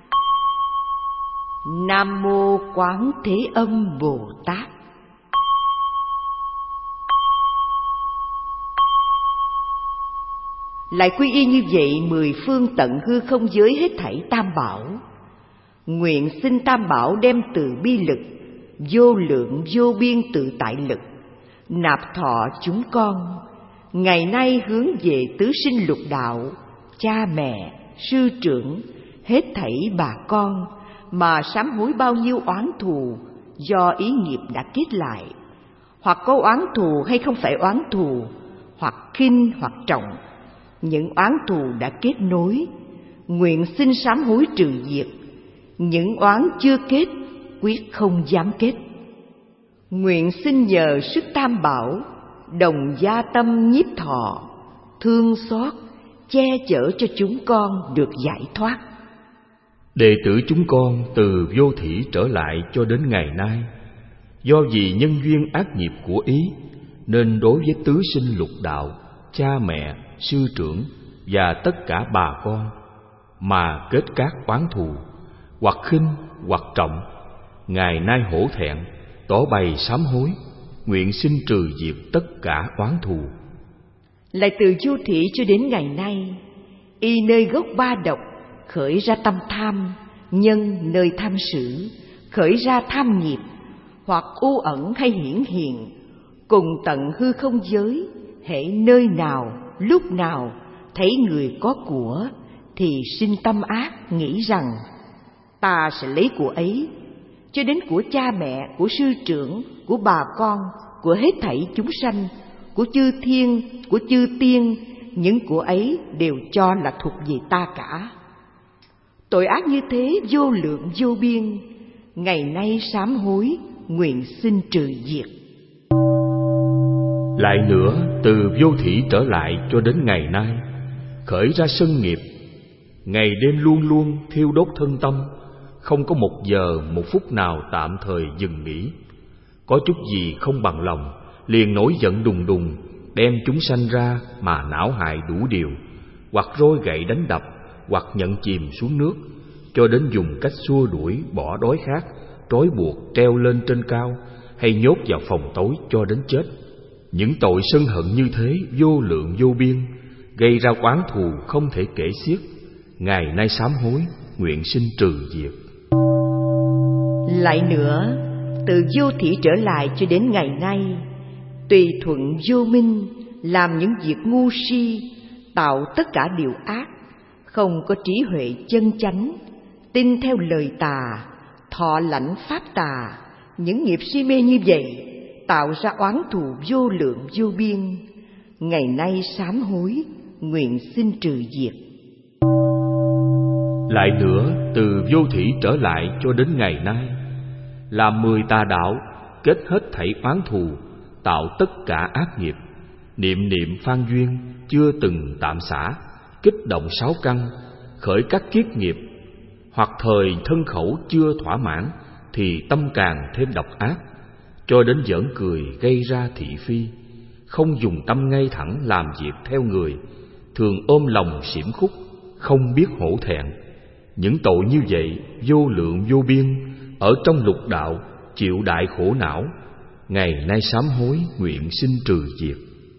Nam mô Quán Thế Âm Bồ Tát. Lại quy y như vậy mười phương tận hư không giới hết thảy tam bảo. Nguyện xin tam bảo đem từ bi lực, vô lượng vô biên tự tại lực, nạp thọ chúng con, ngày nay hướng về tứ sinh lục đạo, cha mẹ, sư trưởng, hết thảy bà con, mà sám hối bao nhiêu oán thù do ý nghiệp đã kết lại, hoặc có oán thù hay không phải oán thù, hoặc khinh hoặc trọng, những oán thù đã kết nối, nguyện xin sám hối trừ diệt. Những oán chưa kết, quyết không dám kết. Nguyện xin nhờ sức tam bảo, đồng gia tâm nhiếp thọ, thương xót, che chở cho chúng con được giải thoát. Đệ tử chúng con từ vô thỉ trở lại cho đến ngày nay, do vì nhân duyên ác nghiệp của ý, nên đối với tứ sinh lục đạo, cha mẹ, sư trưởng và tất cả bà con mà kết các oán thù, hoặc khinh hoặc trọng, ngày nay hổ thẹn, tỏ bày sám hối, nguyện xin trừ diệt tất cả oán thù. Lại từ vô thỉ cho đến ngày nay, y nơi gốc ba độc khởi ra tâm tham, nhân nơi tham sử khởi ra tham nghiệp, hoặc u ẩn hay hiển hiện, cùng tận hư không giới, hễ nơi nào lúc nào thấy người có của thì sinh tâm ác, nghĩ rằng ta sẽ lấy của ấy, cho đến của cha mẹ, của sư trưởng, của bà con, của hết thảy chúng sanh, của chư thiên, của chư tiên, những của ấy đều cho là thuộc về ta cả. Tội ác như thế vô lượng vô biên, ngày nay sám hối, nguyện xin trừ diệt. Lại nữa, từ vô thỉ trở lại cho đến ngày nay, khởi ra sân nghiệp, ngày đêm luôn luôn thiêu đốt thân tâm, không có một giờ một phút nào tạm thời dừng nghỉ. Có chút gì không bằng lòng, liền nổi giận đùng đùng, đem chúng sanh ra mà não hại đủ điều, hoặc roi gậy đánh đập, hoặc nhận chìm xuống nước, cho đến dùng cách xua đuổi bỏ đói khát, trói buộc treo lên trên cao, hay nhốt vào phòng tối cho đến chết. Những tội sân hận như thế vô lượng vô biên, gây ra oán thù không thể kể xiết. Ngày nay sám hối, nguyện xin trừ diệt. Lại nữa, từ vô thỉ trở lại cho đến ngày nay, tùy thuận vô minh, làm những việc ngu si, tạo tất cả điều ác, không có trí huệ chân chánh, tin theo lời tà, thọ lãnh pháp tà. Những nghiệp si mê như vậy tạo ra oán thù vô lượng vô biên, ngày nay sám hối, nguyện xin trừ diệt. Lại nữa, từ vô thỉ trở lại cho đến ngày nay, làm mười tà đạo, kết hết thảy oán thù, tạo tất cả ác nghiệp, niệm niệm phan duyên, chưa từng tạm xả, kích động sáu căn, khởi các kiết nghiệp, hoặc thời thân khẩu chưa thỏa mãn, thì tâm càng thêm độc ác, cho đến giỡn cười gây ra thị phi, không dùng tâm ngay thẳng làm việc theo người, thường ôm lòng xỉm khúc, không biết hổ thẹn. Những tội như vậy vô lượng vô biên, ở trong lục đạo chịu đại khổ não, ngày nay sám hối, nguyện xin trừ diệt.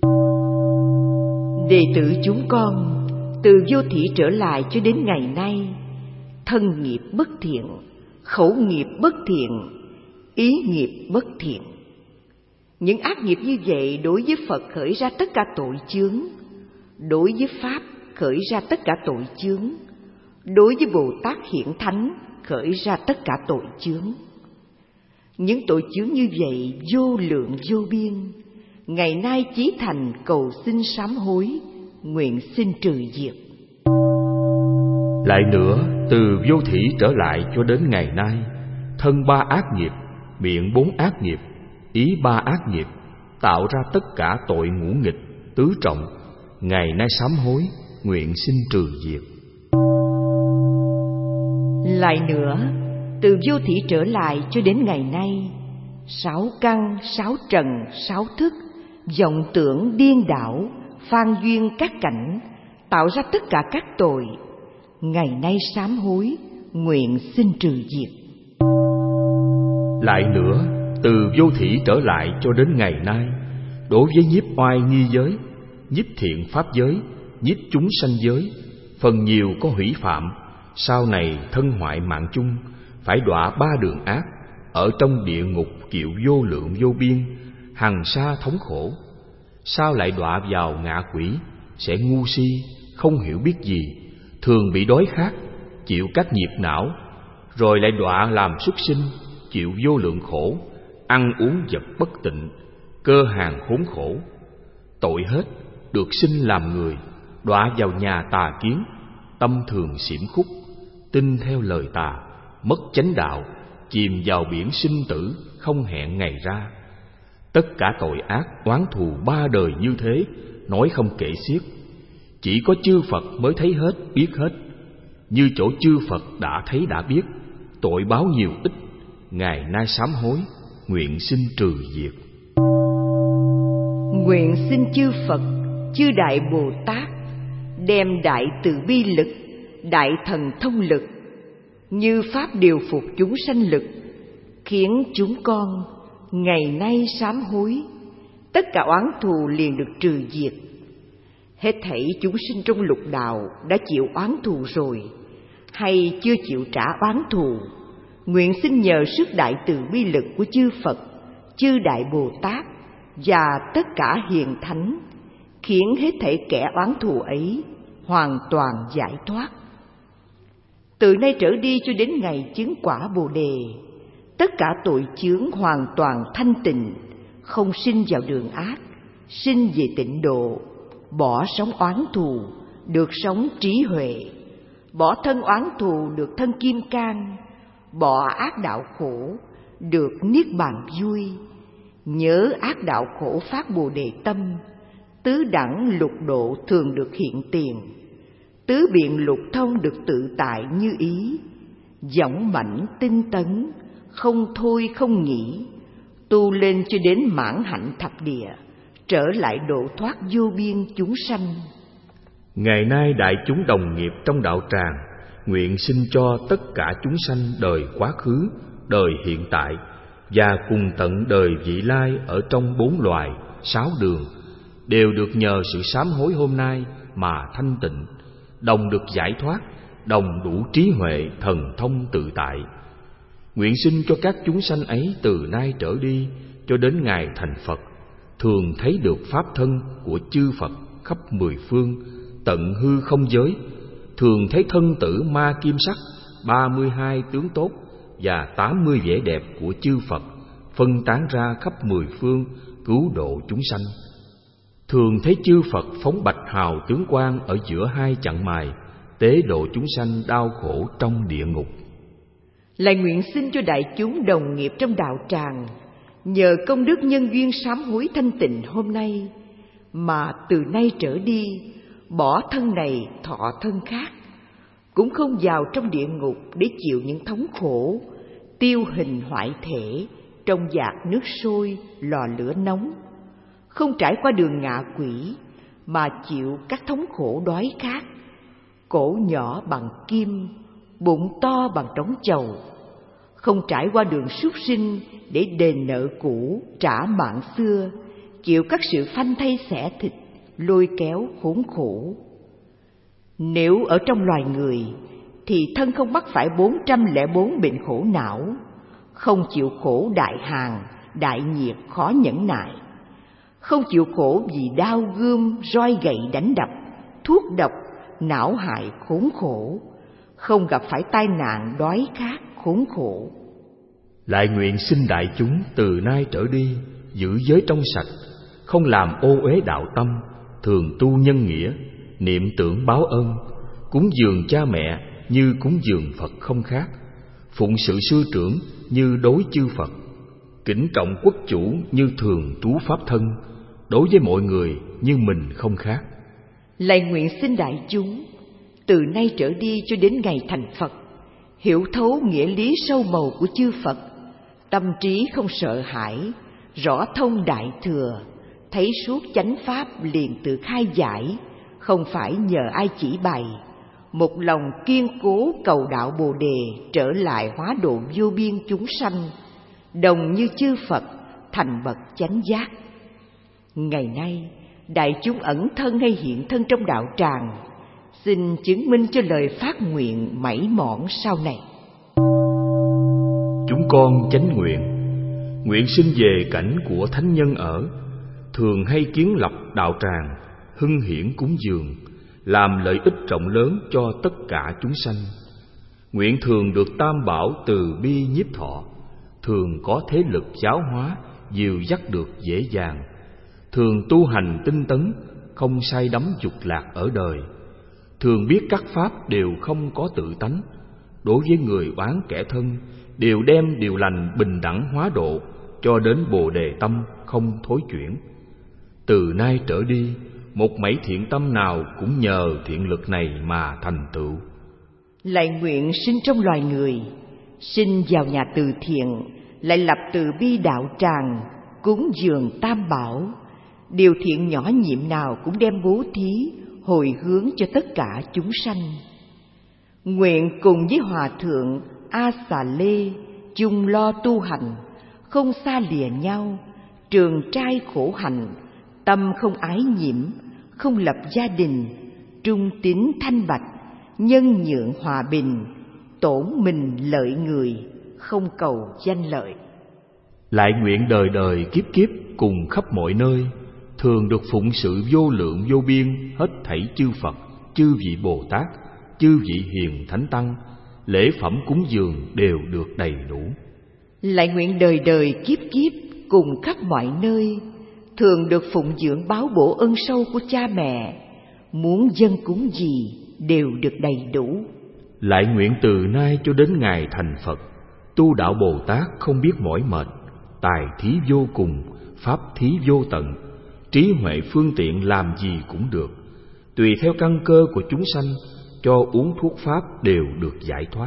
Đệ tử chúng con từ vô thỉ trở lại cho đến ngày nay, thân nghiệp bất thiện, khẩu nghiệp bất thiện, ý nghiệp bất thiện. Những ác nghiệp như vậy đối với Phật khởi ra tất cả tội chướng, đối với Pháp khởi ra tất cả tội chướng, đối với Bồ Tát Hiển Thánh khởi ra tất cả tội chướng. Những tội chướng như vậy vô lượng vô biên, ngày nay chí thành cầu xin sám hối, nguyện xin trừ diệt. Lại nữa, từ vô thủy trở lại cho đến ngày nay, thân ba ác nghiệp, miệng bốn ác nghiệp, ý ba ác nghiệp, tạo ra tất cả tội ngũ nghịch, tứ trọng, ngày nay sám hối, nguyện xin trừ diệt. Lại nữa, từ vô thủy trở lại cho đến ngày nay, sáu căn, sáu trần, sáu thức, vọng tưởng điên đảo, phan duyên các cảnh, tạo ra tất cả các tội, ngày nay sám hối, nguyện xin trừ diệt. Lại nữa, từ vô thủy trở lại cho đến ngày nay, đối với nhiếp oai nghi giới, nhiếp thiện pháp giới, nhiếp chúng sanh giới, phần nhiều có hủy phạm, sau này thân hoại mạng chung, phải đọa ba đường ác, ở trong địa ngục chịu vô lượng vô biên, hằng sa thống khổ. Sau lại đọa vào ngạ quỷ, sẽ ngu si, không hiểu biết gì, thường bị đói khát, chịu các nhiệt não, rồi lại đọa làm súc sinh, chịu vô lượng khổ, ăn uống vật bất tịnh, cơ hàng khốn khổ. Tội hết, được sinh làm người, đọa vào nhà tà kiến, tâm thường xiểm khúc, tin theo lời tà, mất chánh đạo, chìm vào biển sinh tử, không hẹn ngày ra. Tất cả tội ác oán thù ba đời như thế, nói không kể xiết. Chỉ có chư Phật mới thấy hết, biết hết. Như chỗ chư Phật đã thấy đã biết, tội báo nhiều ít, ngày nay sám hối, nguyện xin trừ diệt. Nguyện xin chư Phật, chư Đại Bồ Tát, đem đại từ bi lực, đại thần thông lực, như pháp điều phục chúng sanh lực, khiến chúng con ngày nay sám hối, tất cả oán thù liền được trừ diệt. Hết thảy chúng sinh trong lục đạo đã chịu oán thù rồi, hay chưa chịu trả oán thù, nguyện xin nhờ sức đại từ bi lực của chư Phật, chư Đại Bồ Tát và tất cả hiền thánh, khiến hết thảy kẻ oán thù ấy hoàn toàn giải thoát. Từ nay trở đi cho đến ngày chứng quả Bồ Đề, tất cả tội chướng hoàn toàn thanh tịnh, không sinh vào đường ác, sinh về tịnh độ, bỏ sống oán thù, được sống trí huệ, bỏ thân oán thù, được thân kim cang, bỏ ác đạo khổ, được niết bàn vui, nhớ ác đạo khổ phát Bồ Đề tâm, tứ đẳng lục độ thường được hiện tiền, tứ biện lục thông được tự tại như ý, dõng mãnh tinh tấn, không thôi không nghỉ, tu lên cho đến mãn hạnh thập địa, trở lại độ thoát vô biên chúng sanh. Ngày nay đại chúng đồng nghiệp trong đạo tràng, nguyện xin cho tất cả chúng sanh đời quá khứ, đời hiện tại và cùng tận đời vị lai ở trong bốn loài, sáu đường, đều được nhờ sự sám hối hôm nay mà thanh tịnh, đồng được giải thoát, đồng đủ trí huệ, thần thông tự tại. Nguyện xin cho các chúng sanh ấy từ nay trở đi cho đến ngày thành Phật, thường thấy được pháp thân của chư Phật khắp mười phương, tận hư không giới, thường thấy thân tử ma kim sắc, ba mươi hai tướng tốt và tám mươi vẻ đẹp của chư Phật phân tán ra khắp mười phương, cứu độ chúng sanh. Thường thấy chư Phật phóng bạch hào tướng quang ở giữa hai chặng mài, tế độ chúng sanh đau khổ trong địa ngục. Lại nguyện xin cho đại chúng đồng nghiệp trong đạo tràng, nhờ công đức nhân duyên sám hối thanh tịnh hôm nay, mà từ nay trở đi bỏ thân này thọ thân khác, cũng không vào trong địa ngục để chịu những thống khổ, tiêu hình hoại thể trong vạc nước sôi, lò lửa nóng, không trải qua đường ngạ quỷ mà chịu các thống khổ đói khát, cổ nhỏ bằng kim, bụng to bằng trống chầu, không trải qua đường súc sinh để đền nợ cũ, trả mạng xưa, chịu các sự phanh thây xẻ thịt, lôi kéo khốn khổ. Nếu ở trong loài người thì thân không mắc phải bốn trăm lẻ bốn bệnh khổ não, không chịu khổ đại hàn, đại nhiệt khó nhẫn nại, không chịu khổ vì đao gươm, roi gậy đánh đập, thuốc độc, não hại khốn khổ, không gặp phải tai nạn đói khát khốn khổ. Lại nguyện xin đại chúng từ nay trở đi giữ giới trong sạch, không làm ô uế đạo tâm, thường tu nhân nghĩa, niệm tưởng báo ơn, cúng dường cha mẹ như cúng dường Phật không khác, phụng sự sư trưởng như đối chư Phật, kính trọng quốc chủ như thường trú pháp thân, đối với mọi người như mình không khác. Lạy nguyện xin đại chúng, từ nay trở đi cho đến ngày thành Phật, hiểu thấu nghĩa lý sâu màu của chư Phật, tâm trí không sợ hãi, rõ thông đại thừa, thấy suốt chánh pháp liền tự khai giải, không phải nhờ ai chỉ bày, một lòng kiên cố cầu đạo Bồ đề, trở lại hóa độ vô biên chúng sanh, đồng như chư Phật thành bậc chánh giác. Ngày nay đại chúng ẩn thân hay hiện thân trong đạo tràng, xin chứng minh cho lời phát nguyện mảy mỏn sau này. Chúng con chánh nguyện, nguyện sinh về cảnh của thánh nhân ở, thường hay kiến lập đạo tràng, hưng hiển cúng dường, làm lợi ích rộng lớn cho tất cả chúng sanh. Nguyện thường được Tam Bảo từ bi nhiếp thọ, thường có thế lực giáo hóa, dìu dắt được dễ dàng, thường tu hành tinh tấn, không say đắm dục lạc ở đời, thường biết các pháp đều không có tự tánh, đối với người oán kẻ thân đều đem điều lành bình đẳng hóa độ, cho đến Bồ đề tâm không thối chuyển. Từ nay trở đi, một mảy thiện tâm nào cũng nhờ thiện lực này mà thành tựu. Lại nguyện sinh trong loài người, sinh vào nhà từ thiện, lại lập từ bi đạo tràng, cúng dường Tam Bảo, điều thiện nhỏ nhiệm nào cũng đem bố thí, hồi hướng cho tất cả chúng sanh. Nguyện cùng với Hòa Thượng A Xà Lê chung lo tu hành, không xa lìa nhau, trường trai khổ hạnh, tâm không ái nhiễm, không lập gia đình, trung tín thanh bạch, nhân nhượng hòa bình, tổn mình lợi người, không cầu danh lợi. Lại nguyện đời đời kiếp kiếp cùng khắp mọi nơi, thường được phụng sự vô lượng vô biên hết thảy chư Phật, chư vị Bồ Tát, chư vị hiền thánh tăng, lễ phẩm cúng dường đều được đầy đủ. Lại nguyện đời đời kiếp kiếp cùng khắp mọi nơi, thường được phụng dưỡng báo bổ ơn sâu của cha mẹ, muốn dâng cúng gì đều được đầy đủ. Lại nguyện từ nay cho đến ngày thành Phật, tu đạo Bồ Tát không biết mỏi mệt, tài thí vô cùng, pháp thí vô tận, trí huệ phương tiện làm gì cũng được, tùy theo căn cơ của chúng sanh, cho uống thuốc pháp đều được giải thoát.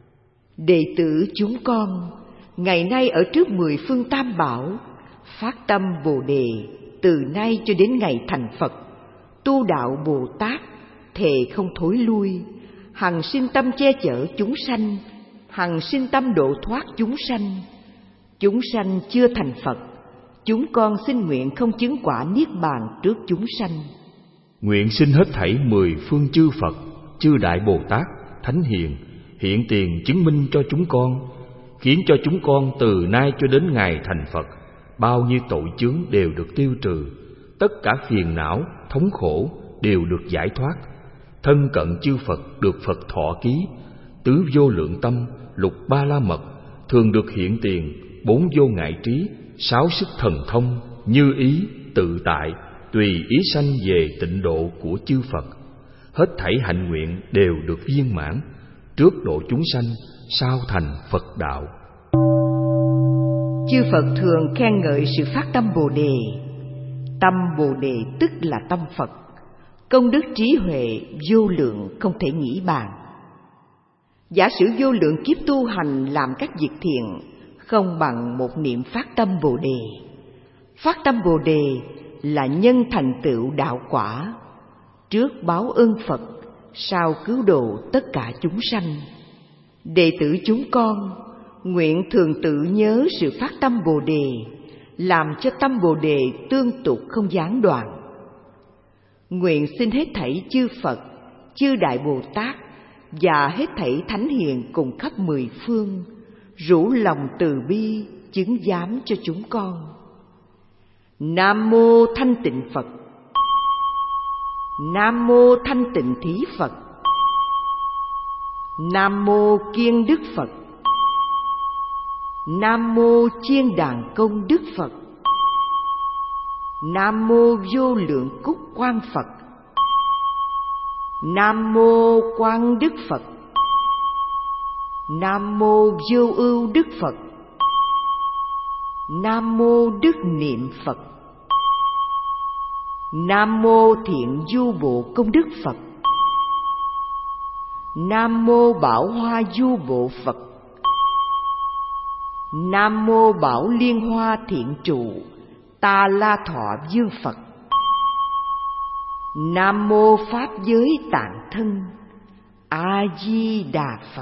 Đệ tử chúng con ngày nay ở trước mười phương Tam Bảo, phát tâm Bồ đề, từ nay cho đến ngày thành Phật, tu đạo Bồ Tát, thề không thối lui, hằng sinh tâm che chở chúng sanh, hằng sinh tâm độ thoát chúng sanh. Chúng sanh chưa thành Phật, chúng con xin nguyện không chứng quả niết bàn trước chúng sanh. Nguyện xin hết thảy mười phương chư Phật, chư Đại Bồ Tát, Thánh Hiền hiện tiền chứng minh cho chúng con, khiến cho chúng con từ nay cho đến ngày thành Phật, bao nhiêu tội chướng đều được tiêu trừ, tất cả phiền não, thống khổ đều được giải thoát, thân cận chư Phật được Phật thọ ký, tứ vô lượng tâm, lục ba la mật thường được hiện tiền, bốn vô ngại trí, sáu sức thần thông, như ý, tự tại, tùy ý sanh về tịnh độ của chư Phật. Hết thảy hạnh nguyện đều được viên mãn, trước độ chúng sanh, sau thành Phật đạo. Chư Phật thường khen ngợi sự phát tâm Bồ đề. Tâm Bồ đề tức là tâm Phật, công đức trí huệ vô lượng không thể nghĩ bàn. Giả sử vô lượng kiếp tu hành làm các việc thiện, không bằng một niệm phát tâm Bồ đề. Phát tâm Bồ đề là nhân thành tựu đạo quả, trước báo ơn Phật, sau cứu độ tất cả chúng sanh. Đệ tử chúng con nguyện thường tự nhớ sự phát tâm Bồ đề, làm cho tâm Bồ đề tương tục không gián đoạn. Nguyện xin hết thảy chư Phật, chư Đại Bồ Tát và hết thảy Thánh Hiền cùng khắp mười phương rủ lòng từ bi chứng giám cho chúng con. Nam mô Thanh Tịnh Phật. Nam mô Thanh Tịnh Thí Phật. Nam mô Kiên Đức Phật. Nam mô Chiên Đàn Công Đức Phật. Nam mô Vô Lượng Cúc Quan Phật. Nam mô Quan Đức Phật. Nam mô Vô Ưu Đức Phật. Nam mô Đức Niệm Phật. Nam mô Thiện Du Bộ Công Đức Phật. Nam mô Bảo Hoa Du Bộ Phật. Nam mô Bảo Liên Hoa Thiện Trụ Ta La Thọ Dương Phật. Nam mô Pháp Giới Tạng Thân A Di Đà Phật.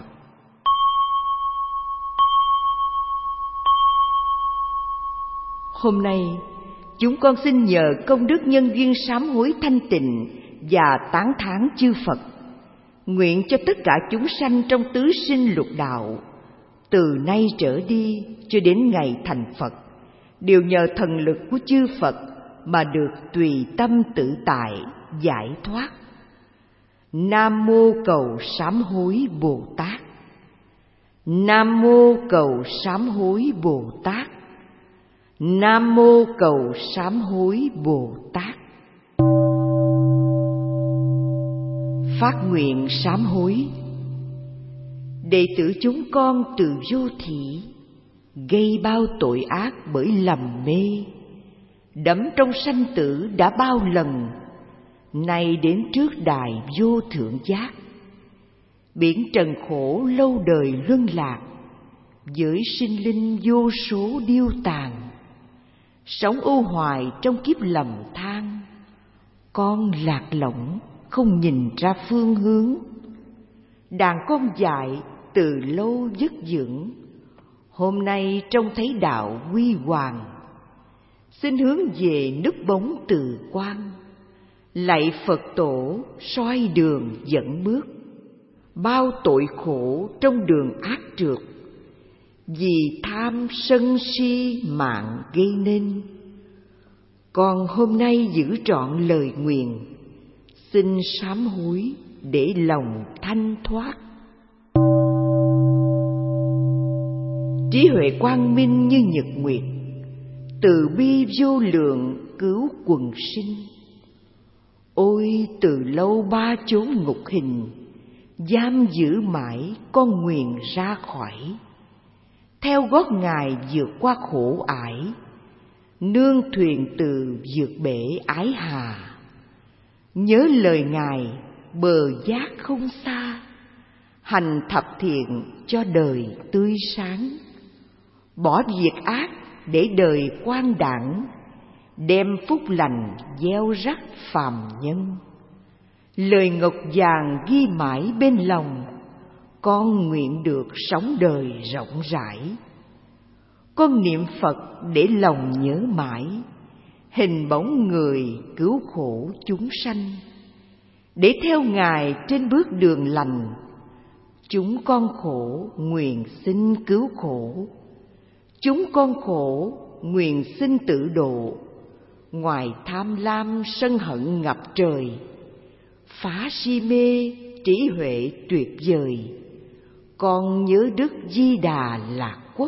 Hôm nay chúng con xin nhờ công đức nhân duyên sám hối thanh tịnh và tán thán chư Phật, nguyện cho tất cả chúng sanh trong tứ sinh lục đạo từ nay trở đi cho đến ngày thành Phật đều nhờ thần lực của chư Phật mà được tùy tâm tự tại giải thoát. Nam mô Cầu Sám Hối Bồ Tát. Nam mô Cầu Sám Hối Bồ Tát. Nam mô Cầu Sám Hối Bồ Tát. Phát nguyện sám hối. Đệ tử chúng con từ vô thỉ gây bao tội ác bởi lầm mê, đắm trong sanh tử đã bao lần, nay đến trước đài vô thượng giác. Biển trần khổ lâu đời luân lạc, với sinh linh vô số điêu tàn, sống ưu hoài trong kiếp lầm than. Con lạc lõng không nhìn ra phương hướng, đàn con dại từ lâu dứt dưỡng, hôm nay trông thấy đạo huy hoàng, xin hướng về núp bóng từ quan, lạy Phật tổ soi đường dẫn bước. Bao tội khổ trong đường ác trượt, vì tham sân si mạng gây nên. Con hôm nay giữ trọn lời nguyện, xin sám hối để lòng thanh thoát. Trí huệ quang minh như nhật nguyệt, từ bi vô lượng cứu quần sinh. Ôi từ lâu ba chốn ngục hình, giam giữ mãi con nguyện ra khỏi. Theo gót Ngài vượt qua khổ ải, nương thuyền từ vượt bể ái hà. Nhớ lời Ngài bờ giác không xa, hành thập thiện cho đời tươi sáng. Bỏ việc ác để đời quang đẳng, đem phúc lành gieo rắc phàm nhân. Lời ngọc vàng ghi mãi bên lòng, con nguyện được sống đời rộng rãi. Con niệm Phật để lòng nhớ mãi, hình bóng người cứu khổ chúng sanh. Để theo Ngài trên bước đường lành, chúng con khổ nguyện xin cứu khổ. Chúng con khổ nguyện xin tự độ, ngoài tham lam sân hận ngập trời. Phá si mê trí huệ tuyệt vời, con nhớ Đức Di Đà Lạc Quốc.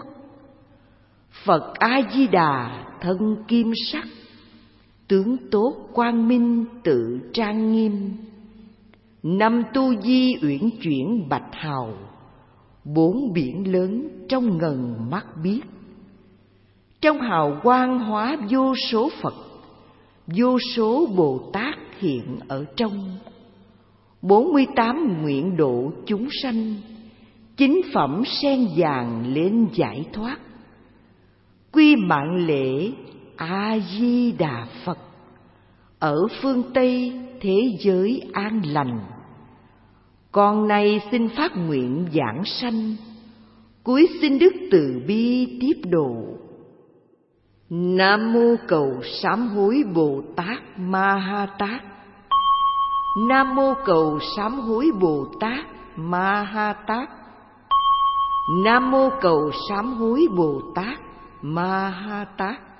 Phật A Di Đà thân kim sắc, tướng tốt quang minh tự trang nghiêm. Năm tu di uyển chuyển bạch hào, bốn biển lớn trong ngần mắt biết. Trong hào quang hóa vô số Phật, vô số Bồ Tát hiện ở trong. Bốn mươi tám nguyện độ chúng sanh, chính phẩm sen vàng lên giải thoát. Quy mạng lễ A Di Đà Phật, ở phương Tây thế giới an lành. Con nay xin phát nguyện giảng sanh, cúi xin Đức từ bi tiếp độ. Nam mô Cầu Sám Hối Bồ Tát Ma Ha Tát. Nam mô Cầu Sám Hối Bồ Tát Ma Ha Tát. Nam mô Cầu Sám Hối Bồ Tát Ma Ha Tát.